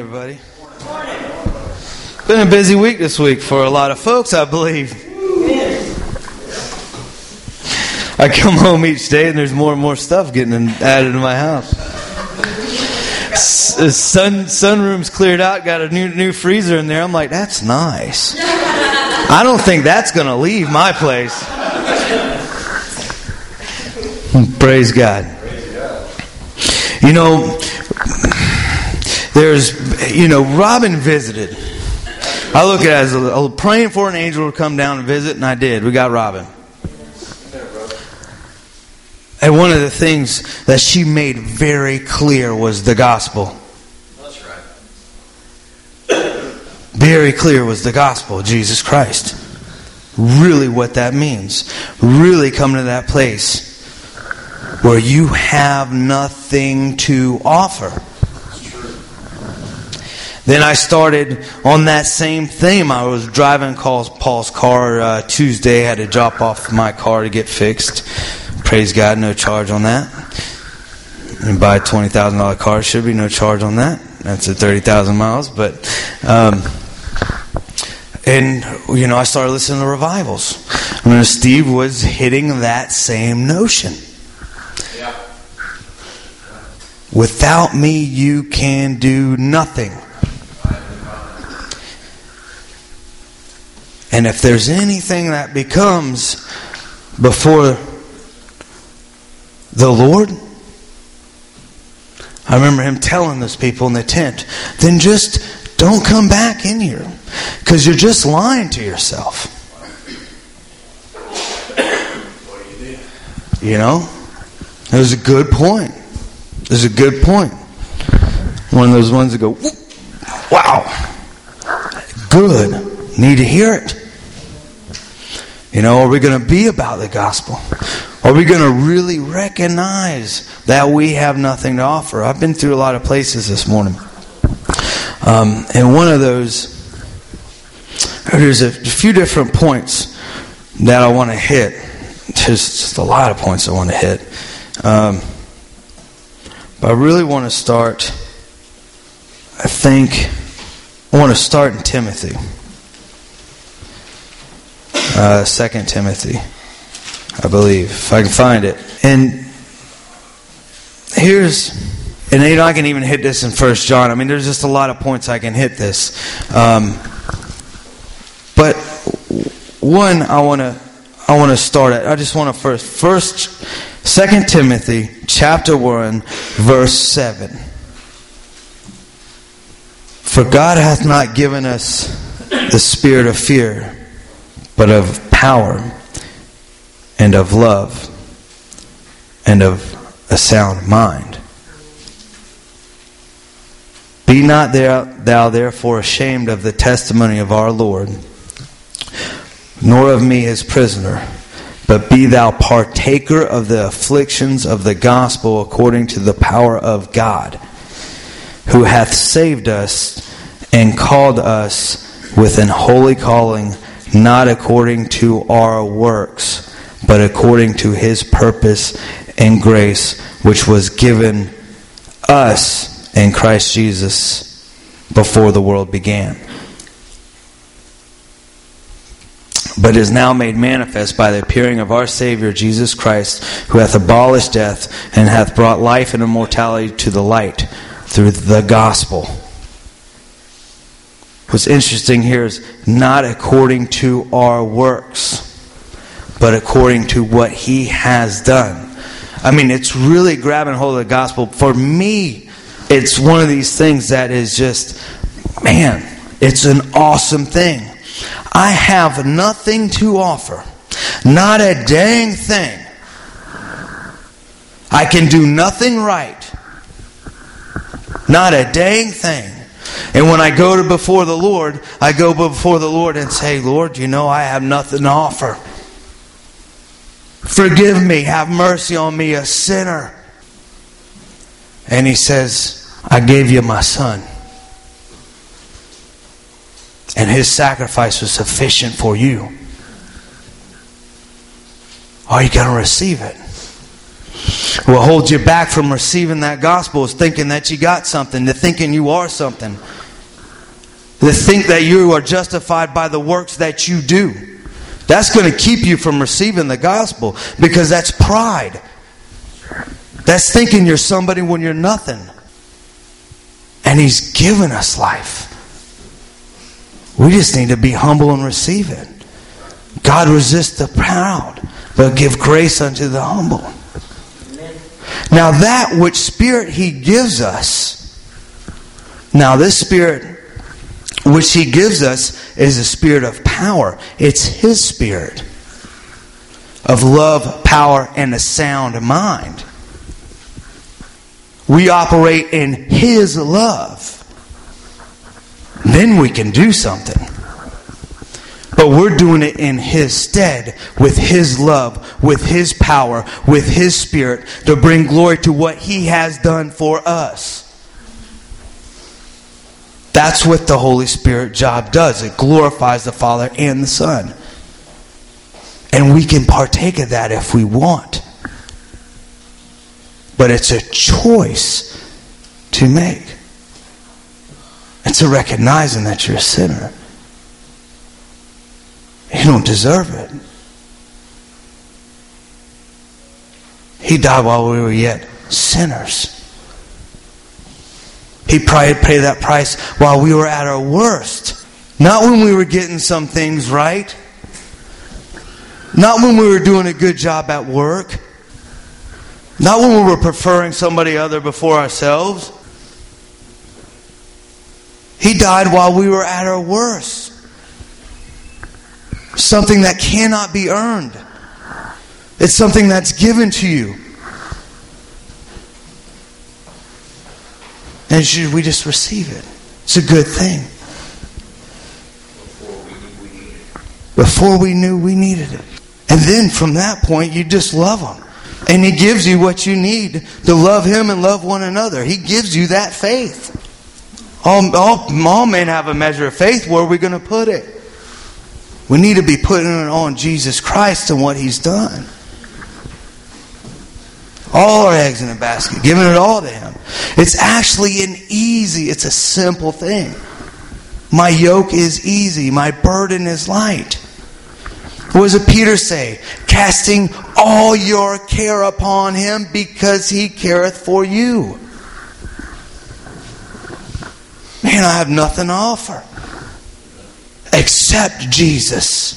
everybody. Been a busy week this week for a lot of folks, I believe. I come home each day and there's more and more stuff getting added to my house. Sunroom's cleared out, got a new freezer in there. I'm like, that's nice. I don't think that's going to leave my place. Praise God. You know, Robin visited. I look at it as praying for an angel to come down and visit, and I did. We got Robin. And one of the things that she made very clear was the gospel. That's right. Very clear was the gospel of Jesus Christ. Really what that means. Really come to that place where you have nothing to offer. Then I started on that same theme. I was driving Paul's car Tuesday. Had to drop off my car to get fixed. Praise God, no charge on that. You buy a $20,000 car, should be no charge on that. That's at 30,000 miles. But, I started listening to revivals. Steve was hitting that same notion. Yeah. Without me, you can do nothing. And if there's anything that becomes before the Lord, I remember him telling those people in the tent, then just don't come back in here, because you're just lying to yourself. You know, it was a good point. It was a good point. One of those ones that go, wow, good, need to hear it. You know, are we going to be about the gospel? Are we going to really recognize that we have nothing to offer? I've been through a lot of places this morning. And one of those, there's a few different points that I want to hit. There's just a lot of points I want to hit. But I really want to start, I want to start in Timothy. 2 Timothy, I believe, if I can find it. And I can even hit this in 1 John. I mean, there's just a lot of points I can hit this. But one I want to start at. I just want to first 2 Timothy chapter 1, verse 7. For God hath not given us the spirit of fear, but of power, and of love, and of a sound mind. Be not thou therefore ashamed of the testimony of our Lord, nor of me his prisoner, but be thou partaker of the afflictions of the gospel according to the power of God, who hath saved us and called us with an holy calling, not according to our works, but according to his purpose and grace, which was given us in Christ Jesus before the world began, but is now made manifest by the appearing of our Savior Jesus Christ, who hath abolished death and hath brought life and immortality to the light through the gospel. What's interesting here is not according to our works, but according to what he has done. I mean, it's really grabbing hold of the gospel. For me, it's one of these things that is just, man, it's an awesome thing. I have nothing to offer. Not a dang thing. I can do nothing right. Not a dang thing. And when I go before the Lord, I go before the Lord and say, Lord, I have nothing to offer. Forgive me, have mercy on me, a sinner. And he says, I gave you my son. And his sacrifice was sufficient for you. Are you going to receive it? What holds you back from receiving that gospel is thinking that you got something, to thinking you are something. To think that you are justified by the works that you do. That's going to keep you from receiving the gospel, because that's pride. That's thinking you're somebody when you're nothing. And He's given us life. We just need to be humble and receive it. God resists the proud, but give grace unto the humble. Now that which Spirit He gives us, now this Spirit which He gives us is a spirit of power. It's His Spirit of love, power, and a sound mind. We operate in His love. Then we can do something. But we're doing it in His stead, with His love, with His power, with His Spirit, to bring glory to what He has done for us. That's what the Holy Spirit job does. It glorifies the Father and the Son. And we can partake of that if we want. But it's a choice to make. It's a recognizing that you're a sinner. You don't deserve it. He died while we were yet sinners. He paid that price while we were at our worst. Not when we were getting some things right. Not when we were doing a good job at work. Not when we were preferring somebody other before ourselves. He died while we were at our worst. Something that cannot be earned. It's something that's given to you. And we just receive it. It's a good thing. Before we knew we needed it. And then from that point, you just love Him. And He gives you what you need to love Him and love one another. He gives you that faith. All men have a measure of faith. Where are we going to put it? We need to be putting it on Jesus Christ and what He's done. All our eggs in a basket. Giving it all to Him. It's actually it's a simple thing. My yoke is easy. My burden is light. What does Peter say? Casting all your care upon Him because He careth for you. Man, I have nothing to offer except Jesus.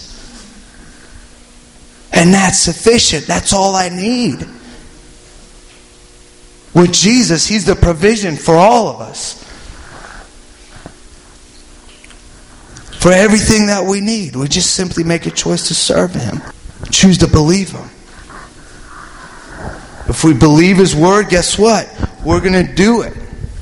And that's sufficient. That's all I need. With Jesus, He's the provision for all of us. For everything that we need. We just simply make a choice to serve Him. Choose to believe Him. If we believe His Word, guess what? We're going to do it.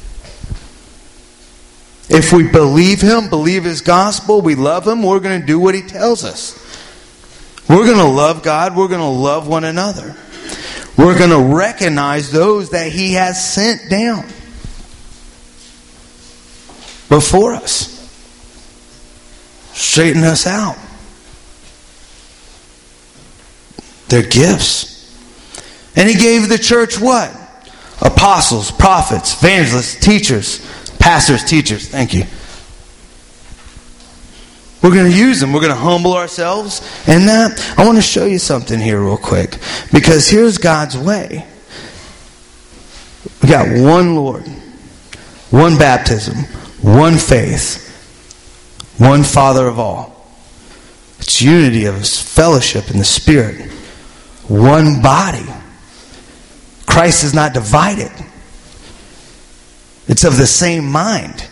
If we believe Him, believe His gospel, we love Him, we're going to do what He tells us. We're going to love God. We're going to love one another. We're going to recognize those that He has sent down before us. Straighten us out. They're gifts. And He gave the church what? Apostles, prophets, evangelists, teachers, pastors, teachers. Thank you. We're going to use them. We're going to humble ourselves. And I want to show you something here real quick. Because here's God's way. We got one Lord, one baptism, one faith, one Father of all. It's unity of His fellowship in the Spirit. One body. Christ is not divided. It's of the same mind.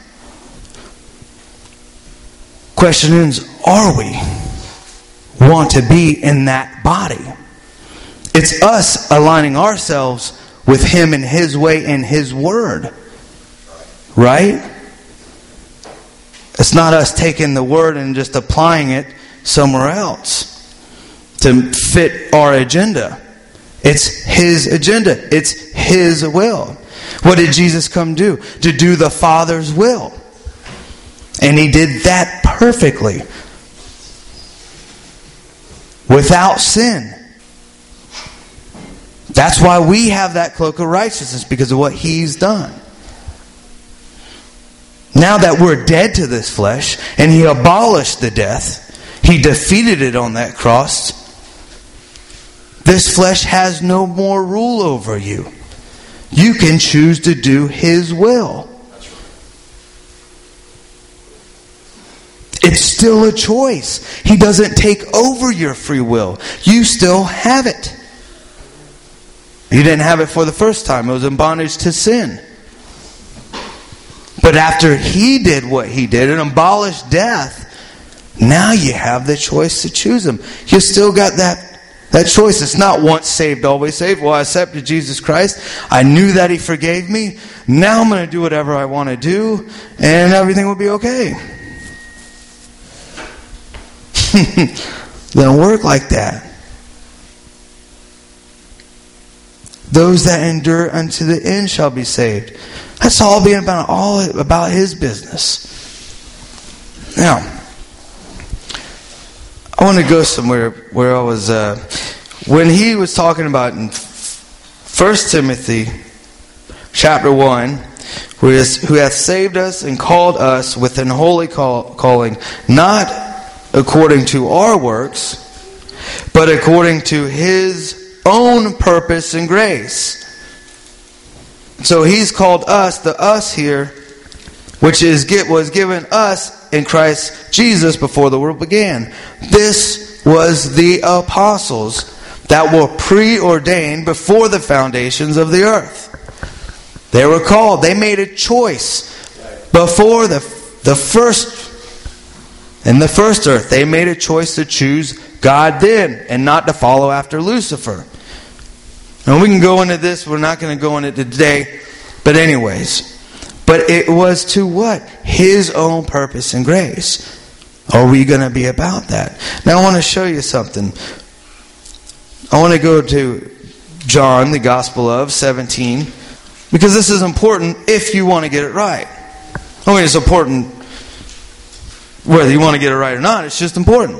Question is, are we want to be in that body? It's us aligning ourselves with Him and His way and His Word. Right? It's not us taking the Word and just applying it somewhere else to fit our agenda. It's His agenda. It's His will. What did Jesus come do? To do the Father's will. And He did that perfectly. Without sin. That's why we have that cloak of righteousness, because of what He's done. Now that we're dead to this flesh, and He abolished the death, He defeated it on that cross, this flesh has no more rule over you. You can choose to do His will. It's still a choice. He doesn't take over your free will. You still have it. You didn't have it for the first time. It was in bondage to sin. But after He did what He did and abolished death, now you have the choice to choose Him. You still got that choice. It's not once saved, always saved. Well, I accepted Jesus Christ. I knew that He forgave me. Now I'm going to do whatever I want to do, and everything will be okay. Doesn't work like that. Those that endure unto the end shall be saved. That's all being about His business. Now, I want to go somewhere where I was when he was talking about in 1 Timothy chapter 1, who hath saved us and called us with an holy calling, not according to our works, but according to His own purpose and grace. So He's called us, the us here, which was given us in Christ Jesus before the world began. This was the apostles that were preordained before the foundations of the earth. They were called. They made a choice before the first. In the first earth, they made a choice to choose God then, and not to follow after Lucifer. And we can go into this. We're not going to go into it today. But anyways. But it was to what? His own purpose and grace. Are we going to be about that? Now I want to show you something. I want to go to John, the Gospel of 17. Because this is important if you want to get it right. I mean, it's important whether you want to get it right or not. It's just important.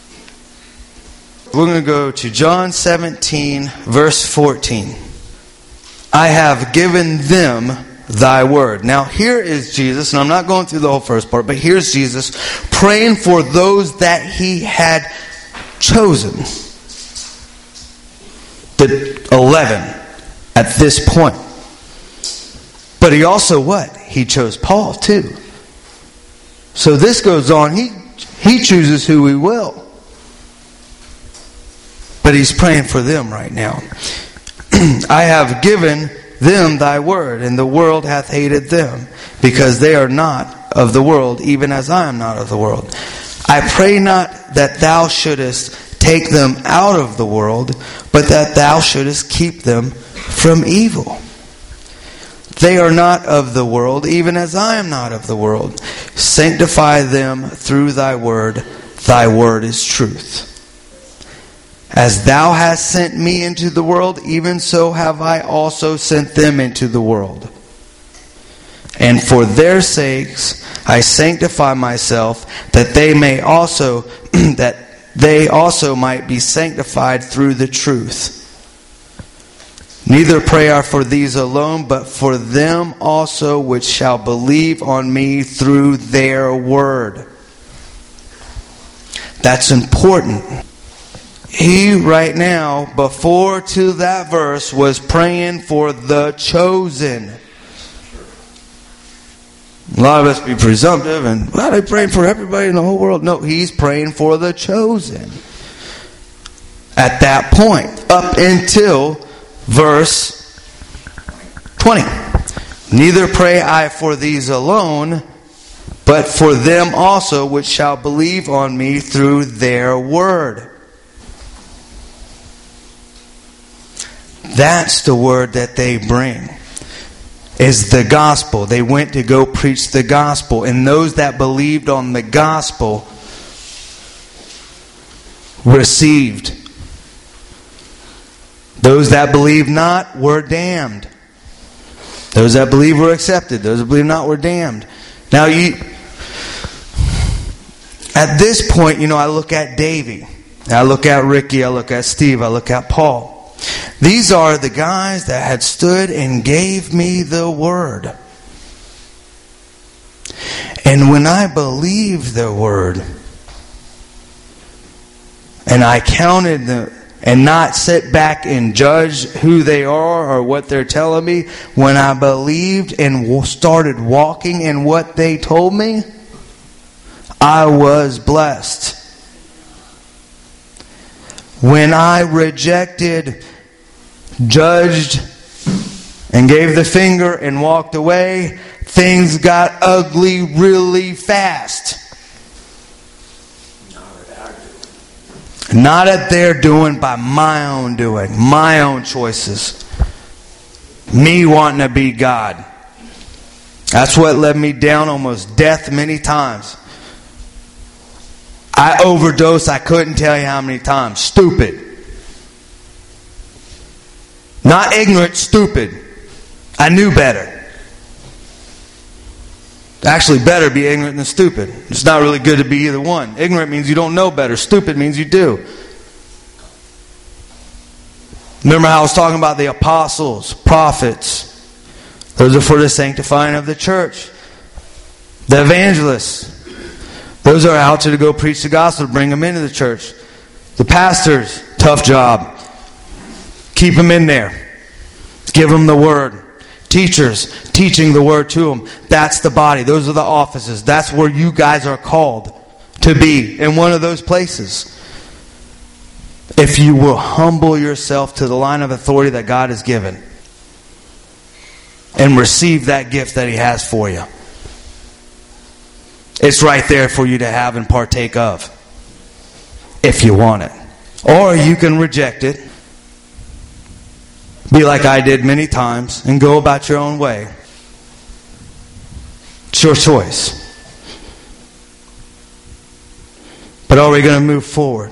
We're going to go to John 17, verse 14. I have given them thy word. Now here is Jesus, and I'm not going through the whole first part, but here's Jesus praying for those that He had chosen. The 11 at this point. But He also what? He chose Paul too. So this goes on. He chooses who He will. But He's praying for them right now. I have given them thy word, and the world hath hated them, because they are not of the world, even as I am not of the world. I pray not that thou shouldest take them out of the world, but that thou shouldest keep them from evil. They are not of the world, even as I am not of the world. Sanctify them through thy word. Thy word is truth. As thou hast sent me into the world, even so have I also sent them into the world. And for their sakes I sanctify myself, that they also might be sanctified through the truth. Neither pray I for these alone, but for them also which shall believe on me through their word. That's important. He right now, before to that verse, was praying for the chosen. A lot of us be presumptive and, well, they're praying for everybody in the whole world. No, He's praying for the chosen. At that point, up until verse 20. Neither pray I for these alone, but for them also which shall believe on me through their word. That's the word that they bring, is the gospel. They went to go preach the gospel. And those that believed on the gospel received. Those that believed not were damned. Those that believed were accepted. Those that believed not were damned. Now, at this point, I look at Davey. I look at Ricky. I look at Steve. I look at Paul. These are the guys that had stood and gave me the word. And when I believed the word, and I counted them, and not sit back and judge who they are or what they're telling me, when I believed and started walking in what they told me, I was blessed. When I rejected, judged, and gave the finger and walked away, things got ugly really fast. Not at their doing, by my own doing, my own choices. Me wanting to be God. That's what led me down almost death many times. I overdosed, I couldn't tell you how many times. Stupid. Not ignorant, stupid. I knew better. Actually, better be ignorant than stupid. It's not really good to be either one. Ignorant means you don't know better. Stupid means you do. Remember how I was talking about the apostles, prophets. Those are for the sanctifying of the church. The evangelists. Those are out to go preach the gospel, to bring them into the church. The pastors, tough job. Keep them in there. Give them the word. Teachers, teaching the word to them. That's the body. Those are the offices. That's where you guys are called to be, in one of those places. If you will humble yourself to the line of authority that God has given and receive that gift that He has for you. It's right there for you to have and partake of, if you want it. Or you can reject it, be like I did many times, and go about your own way. It's your choice. But are we going to move forward?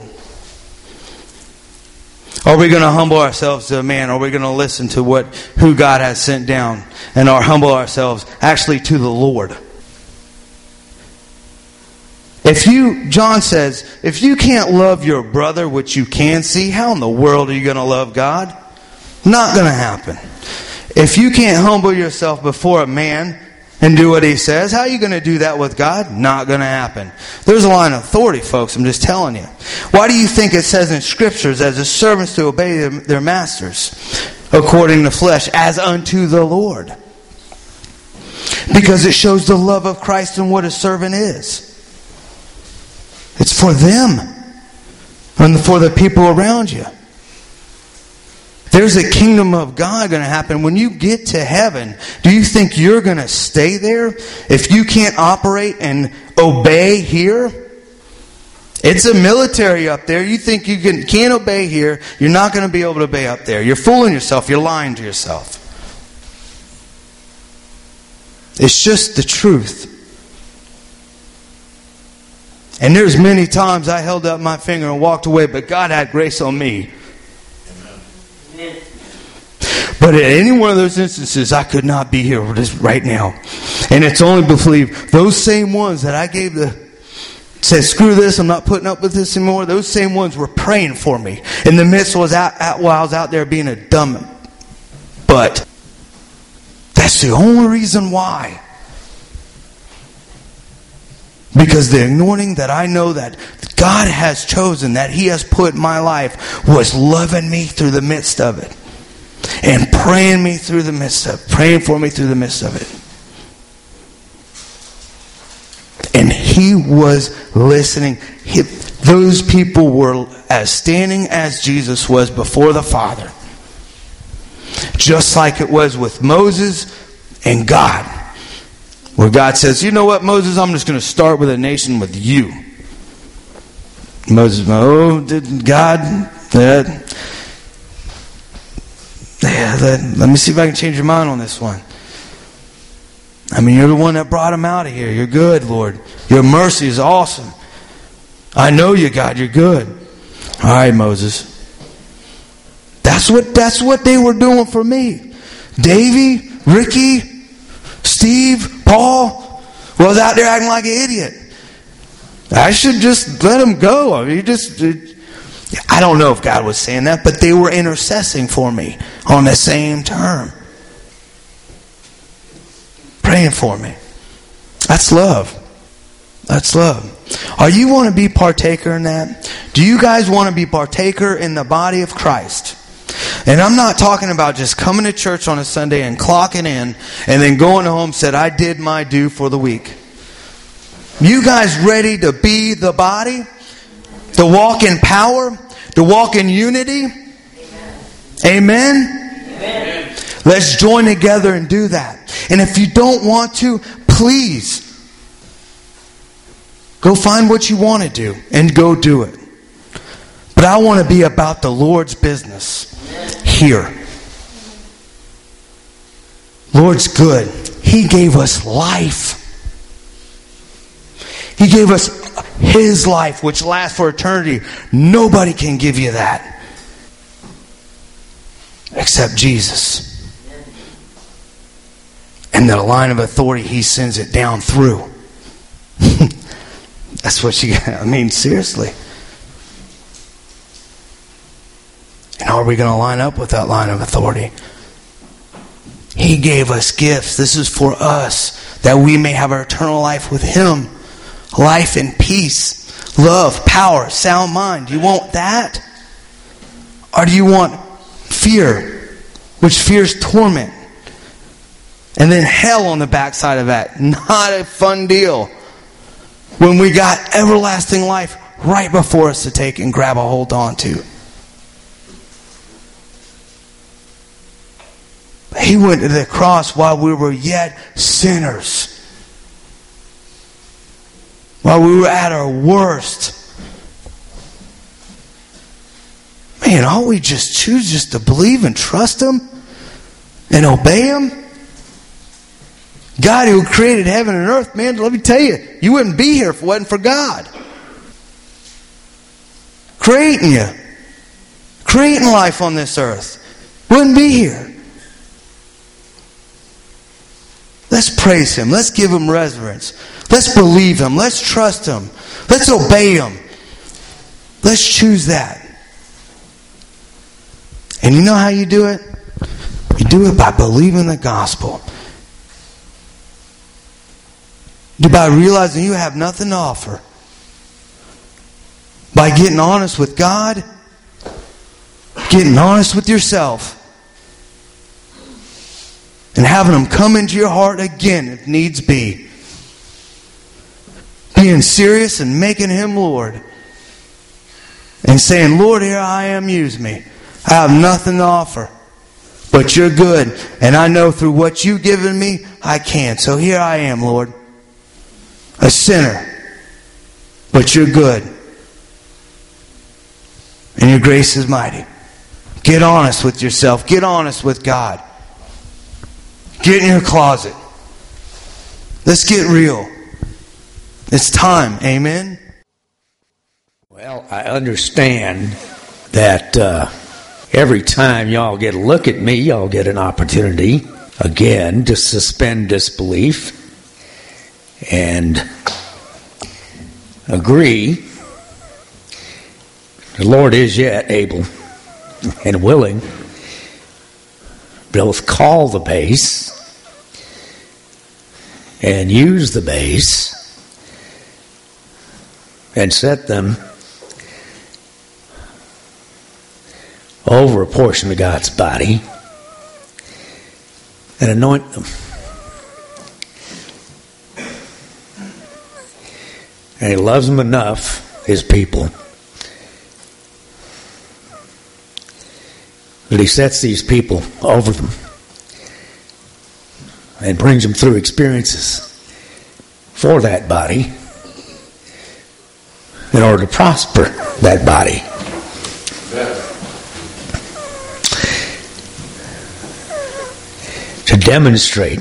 Are we going to humble ourselves to a man? Are we going to listen to who God has sent down? And humble ourselves actually to the Lord? John says, if you can't love your brother, which you can see, how in the world are you going to love God? Not going to happen. If you can't humble yourself before a man and do what he says, how are you going to do that with God? Not going to happen. There's a line of authority, folks. I'm just telling you. Why do you think it says in Scriptures, as the servants to obey their masters according to flesh, as unto the Lord? Because it shows the love of Christ and what a servant is. It's for them and for the people around you. There's a kingdom of God going to happen. When you get to heaven, do you think you're going to stay there? If you can't operate and obey here? It's a military up there. You think you can't obey here, you're not going to be able to obey up there. You're fooling yourself. You're lying to yourself. It's just the truth. And there's many times I held up my finger and walked away, but God had grace on me. Amen. But at any one of those instances, I could not be here right now. And it's only believe those same ones that I said, screw this, I'm not putting up with this anymore. Those same ones were praying for me in the midst while I was out there being a dumb butt. That's the only reason why. Because the anointing that I know that God has chosen, that He has put in my life, was loving me through the midst of it. And praying for me through the midst of it. And He was listening. Those people were as standing as Jesus was before the Father. Just like it was with Moses and God. Where God says, you know what, Moses, I'm just going to start with a nation with you. Moses, God, let me see if I can change your mind on this one. I mean, you're the one that brought him out of here. You're good, Lord. Your mercy is awesome. I know you, God. You're good. All right, Moses. That's what they were doing for me. Davey, Ricky, Steve, Paul was out there acting like an idiot. I should just let him go. I mean, I don't know if God was saying that, but they were intercessing for me on the same term. Praying for me. That's love. That's love. Are you want to be partaker in that? Do you guys want to be partaker in the body of Christ? And I'm not talking about just coming to church on a Sunday and clocking in and then going home said, I did my due for the week. You guys ready to be the body? To walk in power? To walk in unity? Amen? Amen. Let's join together and do that. And if you don't want to, please go find what you want to do and go do it. But I want to be about the Lord's business here. Lord's good. He gave us life. He gave us His life, which lasts for eternity. Nobody can give you that except Jesus. And the line of authority He sends it down through. That's what seriously. And how are we going to line up with that line of authority? He gave us gifts. This is for us, that we may have our eternal life with Him. Life and peace, love, power, sound mind. Do you want that? Or do you want fear, which fears torment? And then hell on the backside of that. Not a fun deal. When we got everlasting life right before us to take and grab a hold on to. He went to the cross while we were yet sinners. While we were at our worst. Man, all we just choose just to believe and trust Him and obey Him. God who created heaven and earth, man, let me tell you, you wouldn't be here if it wasn't for God. Creating you. Creating life on this earth. Wouldn't be here. Let's praise Him. Let's give Him reverence. Let's believe Him. Let's trust Him. Let's obey Him. Let's choose that. And you know how you do it? You do it by believing the gospel. By realizing you have nothing to offer. By getting honest with God. Getting honest with yourself. And having Him come into your heart again if needs be. Being serious and making Him Lord. And saying, Lord, here I am, use me. I have nothing to offer. But You're good. And I know through what You've given me, I can. So here I am, Lord. A sinner. But You're good. And Your grace is mighty. Get honest with yourself. Get honest with God. Get in your closet. Let's get real. It's time. Amen? Well, I understand that every time y'all get a look at me, y'all get an opportunity, again, to suspend disbelief and agree. The Lord is yet able and willing to both call the base and use the base and set them over a portion of God's body and anoint them. And He loves them enough, His people, that He sets these people over them and brings them through experiences for that body in order to prosper that body. To demonstrate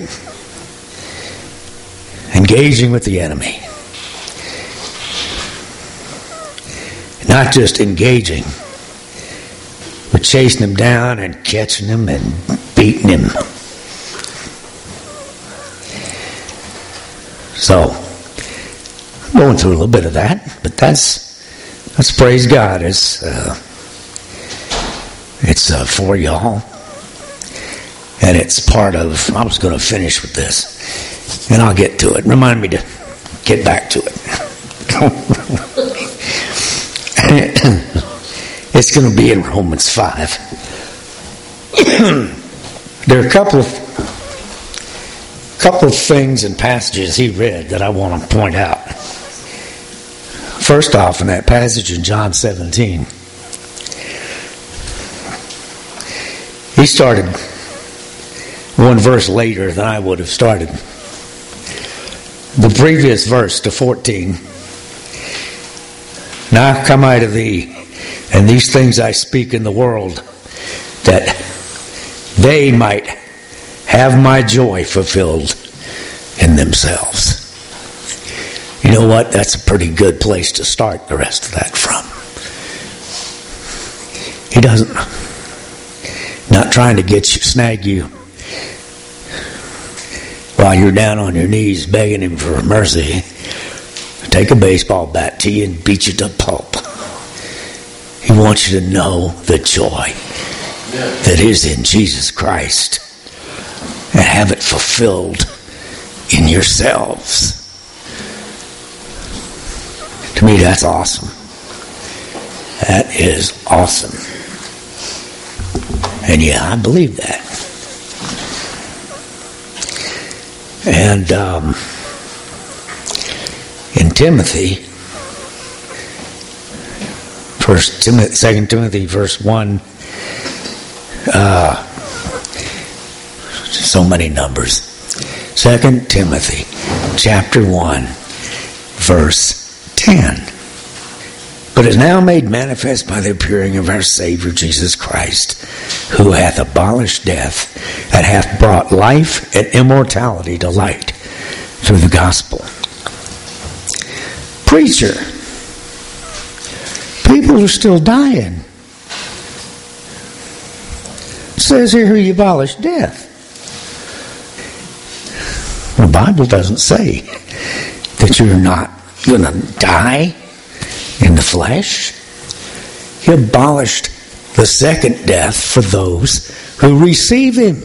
engaging with the enemy. Not just engaging, but chasing him down and catching him and beating him. So, I'm going through a little bit of that, but that's Let's praise God. It's for y'all. And it's part of, I was going to finish with this, and I'll get to it. Remind me to get back to it. It's going to be in Romans 5. There are a couple of things and passages he read that I want to point out. First off, in that passage in John 17, he started one verse later than I would have started. The previous verse to 14. Now come I to thee, and these things I speak in the world, that they might have my joy fulfilled in themselves. You know what? That's a pretty good place to start the rest of that from. He doesn't, not trying to snag you while you're down on your knees begging him for mercy, take a baseball bat to you and beat you to pulp. He wants you to know the joy that is in Jesus Christ and have it fulfilled in yourselves. To me, that's awesome. That is awesome. And yeah, I believe that. And in Timothy, 2 Timothy verse 1, so many numbers. 2 Timothy chapter 1 verse 10. But is now made manifest by the appearing of our Savior Jesus Christ, who hath abolished death, and hath brought life and immortality to light through the gospel. Preacher, people are still dying. It says here he abolished death. The Bible doesn't say that you're not going to die in the flesh. He abolished the second death for those who receive him.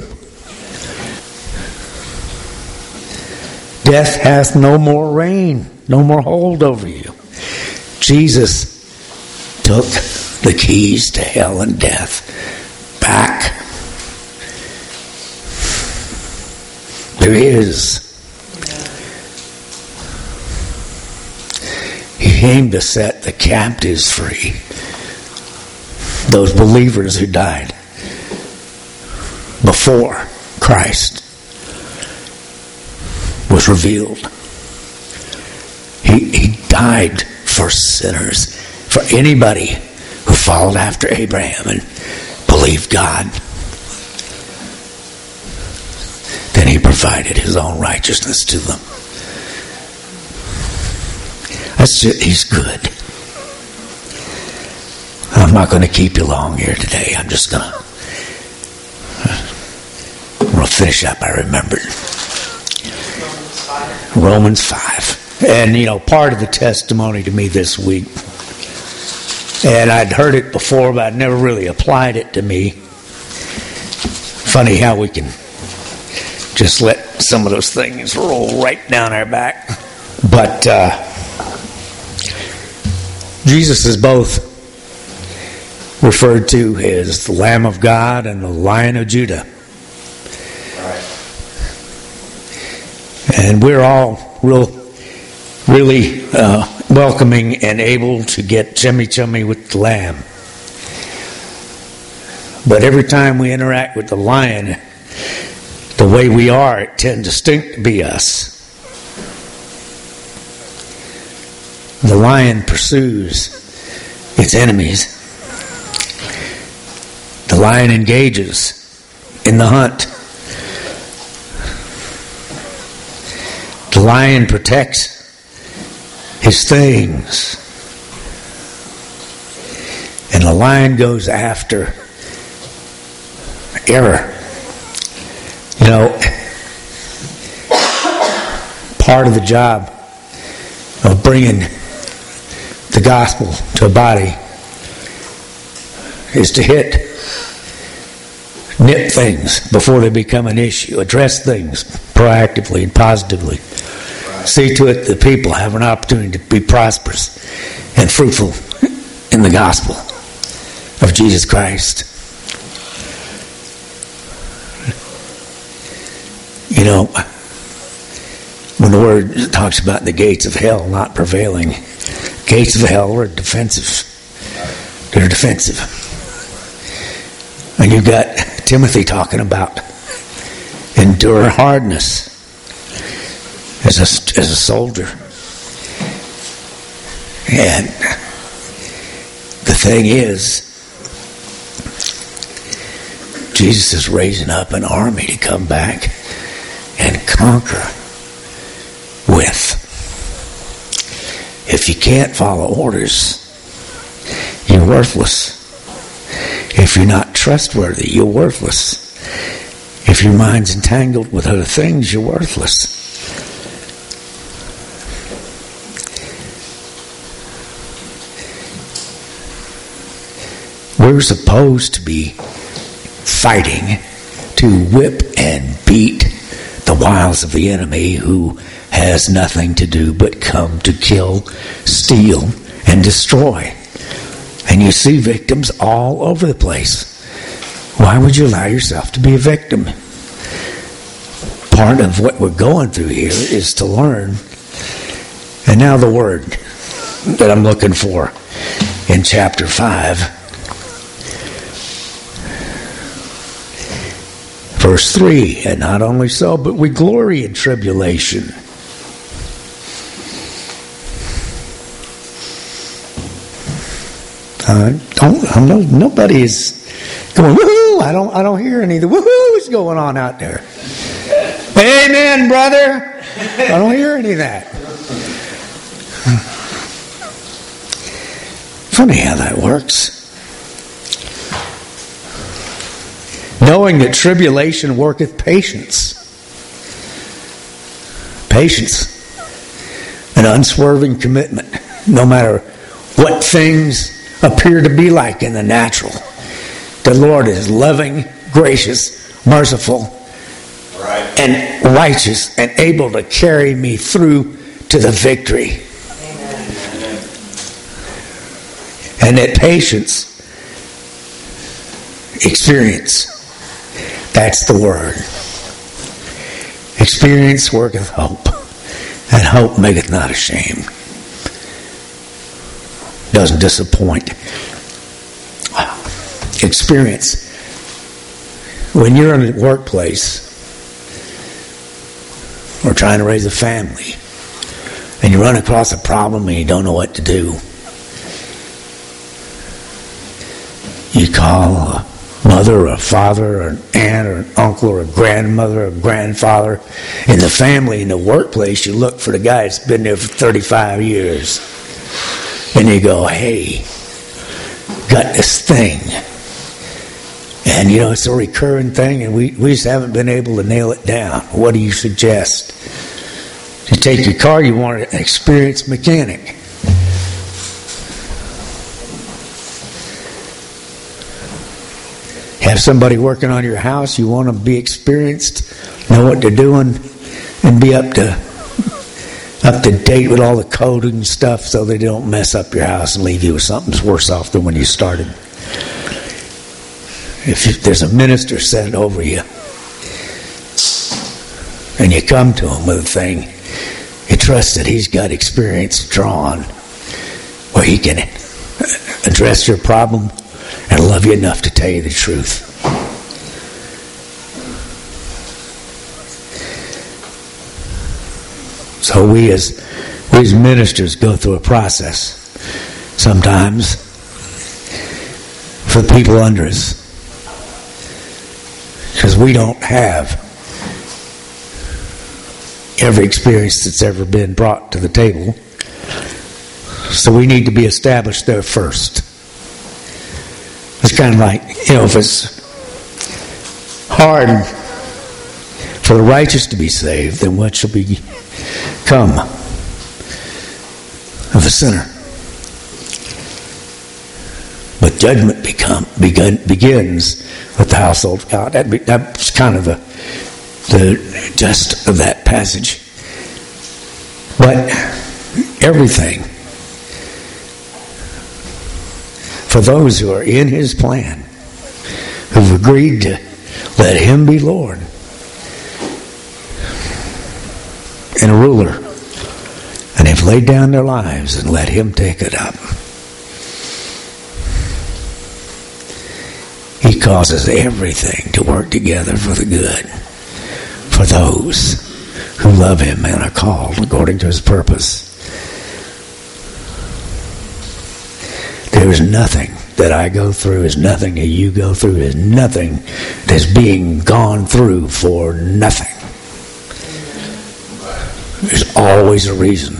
Death hath no more reign, no more hold over you. Jesus took the keys to hell and death back. There is. He came to set the captives free. Those believers who died before Christ was revealed. He died for sinners, for anybody who followed after Abraham and believed God. Then he provided his own righteousness to them. That's it. He's good. I'm not going to keep you long here today. I'm just going to finish up. I remembered. Romans 5. And, part of the testimony to me this week, and I'd heard it before, but I'd never really applied it to me. Funny how we can just let some of those things roll right down our back. But Jesus is both referred to as the Lamb of God and the Lion of Judah. And we're all really welcoming and able to get chummy with the Lamb. But every time we interact with the Lion, the way we are, it tends to be us. The lion pursues its enemies. The lion engages in the hunt. The lion protects his things. And the lion goes after error. Part of the job of bringing the the gospel to a body is to nip things before they become an issue, address things proactively and positively. See to it that people have an opportunity to be prosperous and fruitful in the gospel of Jesus Christ. You know, when the Word talks about the gates of hell not prevailing, gates of hell are defensive. They're defensive. And you've got Timothy talking about endure hardness as a soldier. And the thing is, Jesus is raising up an army to come back and conquer with. If you can't follow orders, you're worthless. If you're not trustworthy, you're worthless. If your mind's entangled with other things, you're worthless. We're supposed to be fighting to whip and beat the wiles of the enemy, who has nothing to do but come to kill, steal, and destroy. And you see victims all over the place. Why would you allow yourself to be a victim? Part of what we're going through here is to learn. And now the word that I'm looking for in chapter 5. Verse 3, and not only so, but we glory in tribulation. Nobody is going, woohoo! I don't hear any of the woohoo's going on out there. Amen, brother. I don't hear any of that. Funny how that works. Knowing that tribulation worketh patience. Patience. An unswerving commitment. No matter what things appear to be like in the natural. The Lord is loving, gracious, merciful, and righteous, and able to carry me through to the victory. Amen. And that patience, experience. That's the word. Experience worketh hope, and hope maketh not ashamed. Doesn't disappoint. Experience. When you're in a workplace or trying to raise a family, and you run across a problem and you don't know what to do, you call a mother or a father or an aunt or an uncle or a grandmother or a grandfather. In the family, in the workplace, you look for the guy that's been there for 35 years. And you go, hey, got this thing. And, it's a recurring thing, and we just haven't been able to nail it down. What do you suggest? You take your car, you want an experienced mechanic. Have somebody working on your house, you want to be experienced, know what they're doing, and be up to date with all the coding and stuff so they don't mess up your house and leave you with something that's worse off than when you started. If there's a minister set over you and you come to him with a thing, you trust that he's got experience drawn where he can address your problem and love you enough to tell you the truth. So we as ministers go through a process sometimes for the people under us, because we don't have every experience that's ever been brought to the table. So we need to be established there first. It's kind of like, if it's hard for the righteous to be saved, then what shall become of the sinner? But judgment begins with the household of God. That's kind of the gist of that passage. But everything, for those who are in His plan, who've agreed to let Him be Lord and a ruler, and have laid down their lives and let Him take it up, He causes everything to work together for the good, for those who love Him and are called according to His purpose. There is nothing that I go through, is nothing that you go through, is nothing that's being gone through for nothing. There's always a reason.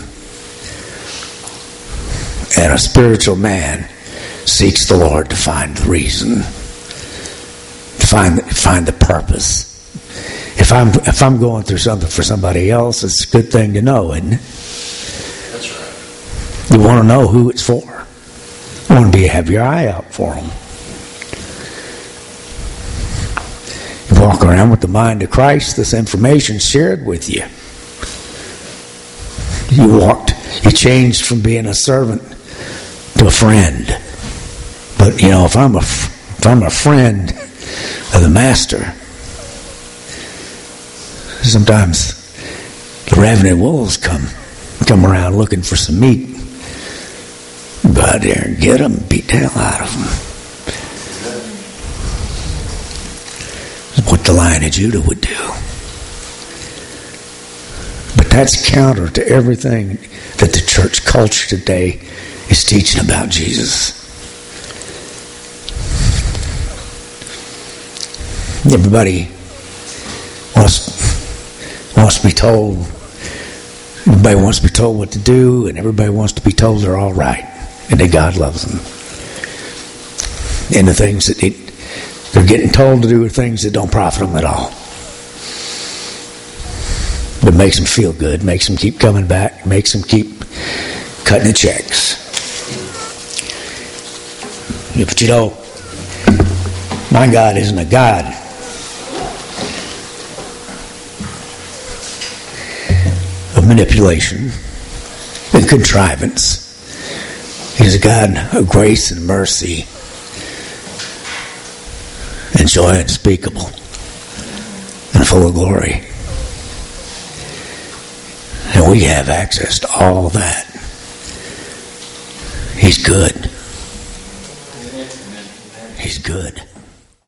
And a spiritual man seeks the Lord to find the reason, to find the purpose. If I'm going through something for somebody else, it's a good thing to know, isn't it? That's right. You want to know who it's for. You want to have your eye out for them. You walk around with the mind of Christ, this information shared with you. You changed from being a servant to a friend. But if I'm a friend of the Master, sometimes the ravening wolves come around looking for some meat. Go out there and get them, beat the hell out of them. What the Lion of Judah would do. But that's counter to everything that the church culture today is teaching about Jesus. Everybody wants to be told. Everybody wants to be told what to do, and everybody wants to be told they're all right, and that God loves them. And the things that they're getting told to do are things that don't profit them at all. But makes them feel good, makes them keep coming back, makes them keep cutting the checks. But my God isn't a God of manipulation and contrivance. He's a God of grace and mercy and joy unspeakable and full of glory. And we have access to all that. He's good. He's good.